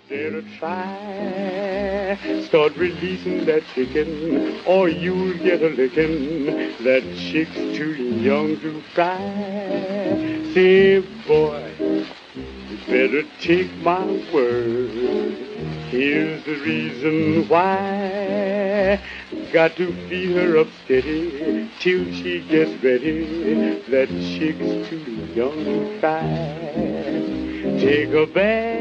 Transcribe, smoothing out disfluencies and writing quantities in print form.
Better try. Start releasing that chicken, or you'll get a licking. That chick's too young to fry. Say, boy, you better take my word. Here's the reason why. Got to feed her up steady till she gets ready. That chick's too young to fry. Take a bath